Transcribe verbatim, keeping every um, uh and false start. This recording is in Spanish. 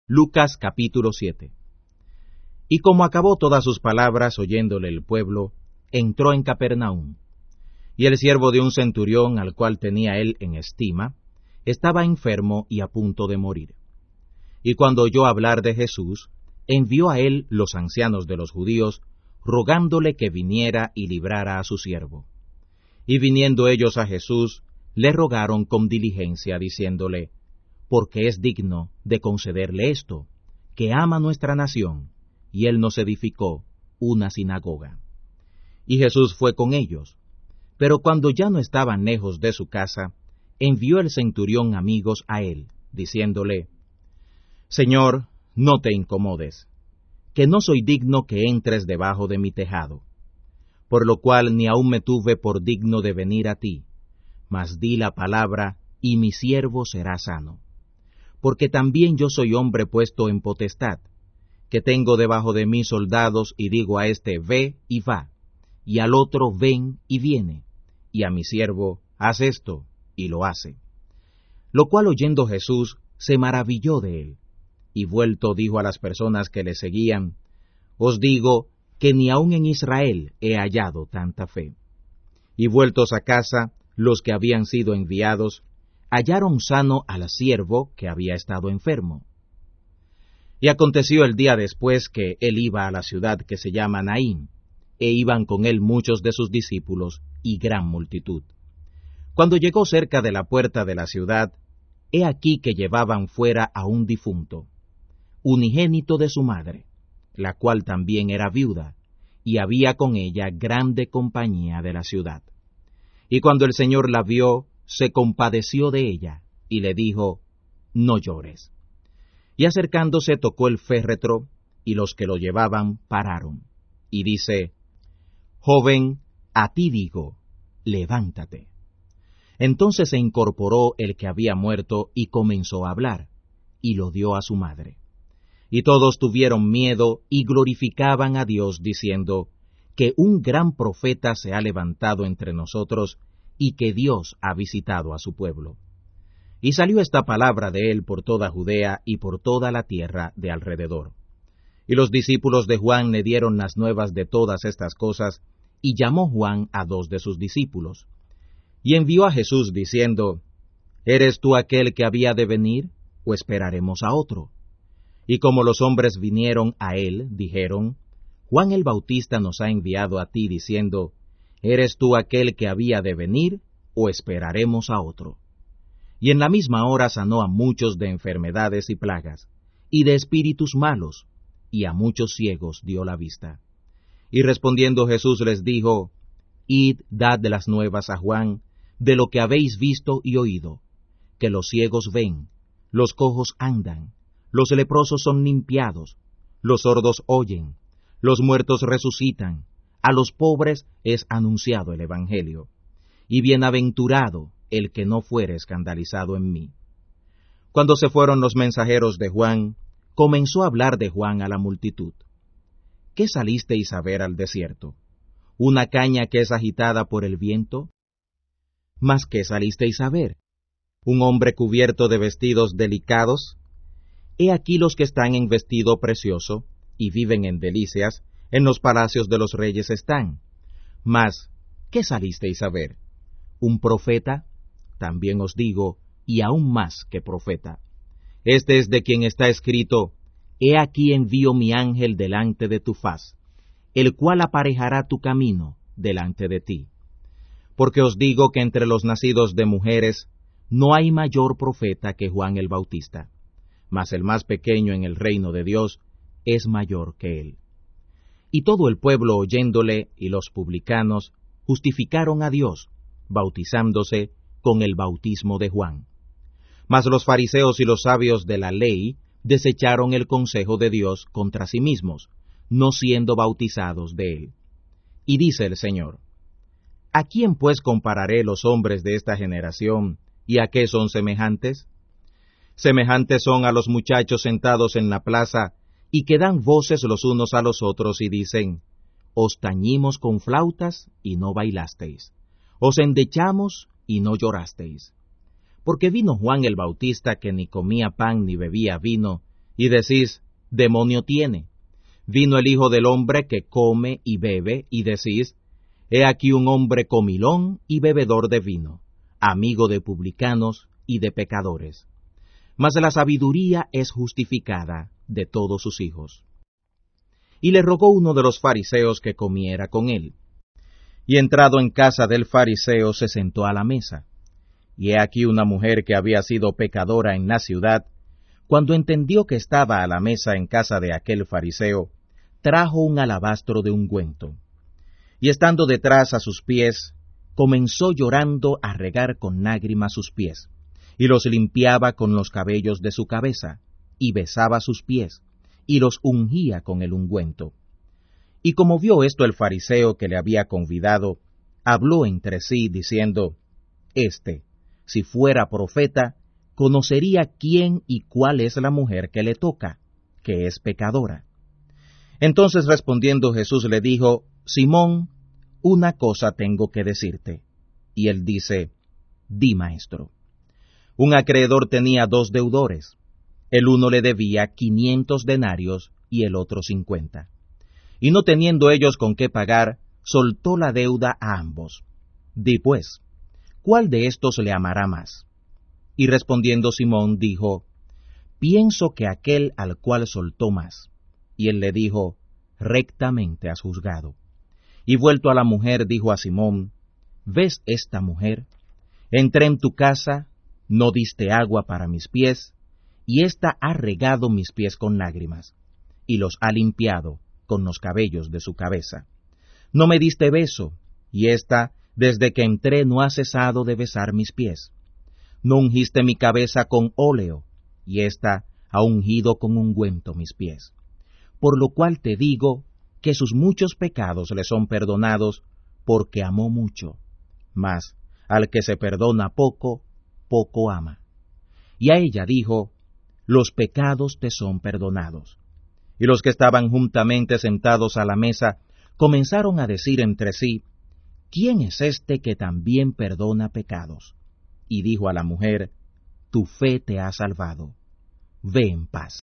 Lucas capítulo siete. Y como acabó todas sus palabras oyéndole el pueblo, entró en Capernaum. Y el siervo de un centurión, al cual tenía él en estima, estaba enfermo y a punto de morir. Y cuando oyó hablar de Jesús, envió a él los ancianos de los judíos, rogándole que viniera y librara a su siervo. Y viniendo ellos a Jesús, le rogaron con diligencia, diciéndole, porque es digno de concederle esto, que ama nuestra nación, y él nos edificó una sinagoga. Y Jesús fue con ellos, pero cuando ya no estaban lejos de su casa, envió el centurión amigos a él, diciéndole, Señor, no te incomodes, que no soy digno que entres debajo de mi tejado, por lo cual ni aun me tuve por digno de venir a ti, mas di la palabra, y mi siervo será sano. Porque también yo soy hombre puesto en potestad, que tengo debajo de mí soldados, y digo a este, ve y va, y al otro, ven y viene, y a mi siervo, haz esto, y lo hace. Lo cual oyendo Jesús, se maravilló de él, y vuelto dijo a las personas que le seguían, os digo que ni aun en Israel he hallado tanta fe. Y vueltos a casa, los que habían sido enviados, hallaron sano al siervo que había estado enfermo. Y aconteció el día después que él iba a la ciudad que se llama Naín, e iban con él muchos de sus discípulos y gran multitud. Cuando llegó cerca de la puerta de la ciudad, he aquí que llevaban fuera a un difunto, unigénito de su madre, la cual también era viuda, y había con ella grande compañía de la ciudad. Y cuando el Señor la vio, se compadeció de ella, y le dijo, no llores. Y acercándose tocó el féretro, y los que lo llevaban pararon. Y dice, joven, a ti digo, levántate. Entonces se incorporó el que había muerto, y comenzó a hablar, y lo dio a su madre. Y todos tuvieron miedo, y glorificaban a Dios, diciendo, que un gran profeta se ha levantado entre nosotros, y que Dios ha visitado a su pueblo. Y salió esta palabra de él por toda Judea y por toda la tierra de alrededor. Y los discípulos de Juan le dieron las nuevas de todas estas cosas, y llamó Juan a dos de sus discípulos. Y envió a Jesús diciendo, ¿eres tú aquel que había de venir, o esperaremos a otro? Y como los hombres vinieron a él, dijeron, Juan el Bautista nos ha enviado a ti, diciendo, ¿eres tú aquel que había de venir, o esperaremos a otro? Y en la misma hora sanó a muchos de enfermedades y plagas, y de espíritus malos, y a muchos ciegos dio la vista. Y respondiendo Jesús les dijo, Id, dad de las nuevas a Juan, de lo que habéis visto y oído, que los ciegos ven, los cojos andan, los leprosos son limpiados, los sordos oyen, los muertos resucitan, a los pobres es anunciado el Evangelio, y bienaventurado el que no fuere escandalizado en mí. Cuando se fueron los mensajeros de Juan, comenzó a hablar de Juan a la multitud. ¿Qué salisteis a ver al desierto? ¿Una caña que es agitada por el viento? ¿Mas qué salisteis a ver? ¿Un hombre cubierto de vestidos delicados? He aquí los que están en vestido precioso, y viven en delicias, en los palacios de los reyes están. Mas, ¿qué salisteis a ver? ¿Un profeta? También os digo, y aún más que profeta. Este es de quien está escrito, He aquí envío mi ángel delante de tu faz, el cual aparejará tu camino delante de ti. Porque os digo que entre los nacidos de mujeres no hay mayor profeta que Juan el Bautista, mas el más pequeño en el reino de Dios es mayor que él. Y todo el pueblo oyéndole y los publicanos justificaron a Dios, bautizándose con el bautismo de Juan. Mas los fariseos y los sabios de la ley desecharon el consejo de Dios contra sí mismos, no siendo bautizados de él. Y dice el Señor, ¿a quién pues compararé los hombres de esta generación, y a qué son semejantes? Semejantes son a los muchachos sentados en la plaza, y que dan voces los unos a los otros y dicen, os tañimos con flautas y no bailasteis, os endechamos y no llorasteis. Porque vino Juan el Bautista que ni comía pan ni bebía vino, y decís, demonio tiene. Vino el Hijo del Hombre que come y bebe, y decís, he aquí un hombre comilón y bebedor de vino, amigo de publicanos y de pecadores. Mas la sabiduría es justificada de todos sus hijos. Y le rogó uno de los fariseos que comiera con él. Y entrado en casa del fariseo se sentó a la mesa. Y he aquí una mujer que había sido pecadora en la ciudad, cuando entendió que estaba a la mesa en casa de aquel fariseo, trajo un alabastro de ungüento. Y estando detrás a sus pies, comenzó llorando a regar con lágrimas sus pies, y los limpiaba con los cabellos de su cabeza, y besaba sus pies, y los ungía con el ungüento. Y como vio esto el fariseo que le había convidado, habló entre sí, diciendo, Este, si fuera profeta, conocería quién y cuál es la mujer que le toca, que es pecadora. Entonces respondiendo Jesús le dijo, Simón, una cosa tengo que decirte. Y él dice, Di, maestro. Un acreedor tenía dos deudores. El uno le debía quinientos denarios y el otro cincuenta. Y no teniendo ellos con qué pagar, soltó la deuda a ambos. Di pues, ¿cuál de estos le amará más? Y respondiendo Simón dijo, Pienso que aquel al cual soltó más. Y él le dijo, Rectamente has juzgado. Y vuelto a la mujer dijo a Simón, ¿Ves esta mujer? Entré en tu casa, no diste agua para mis pies, y ésta ha regado mis pies con lágrimas, y los ha limpiado con los cabellos de su cabeza. No me diste beso, y ésta, desde que entré, no ha cesado de besar mis pies. No ungiste mi cabeza con óleo, y ésta ha ungido con ungüento mis pies. Por lo cual te digo que sus muchos pecados le son perdonados, porque amó mucho. Mas al que se perdona poco, poco ama. Y a ella dijo, Los pecados te son perdonados. Y los que estaban juntamente sentados a la mesa comenzaron a decir entre sí, ¿quién es este que también perdona pecados? Y dijo a la mujer, Tu fe te ha salvado. Ve en paz.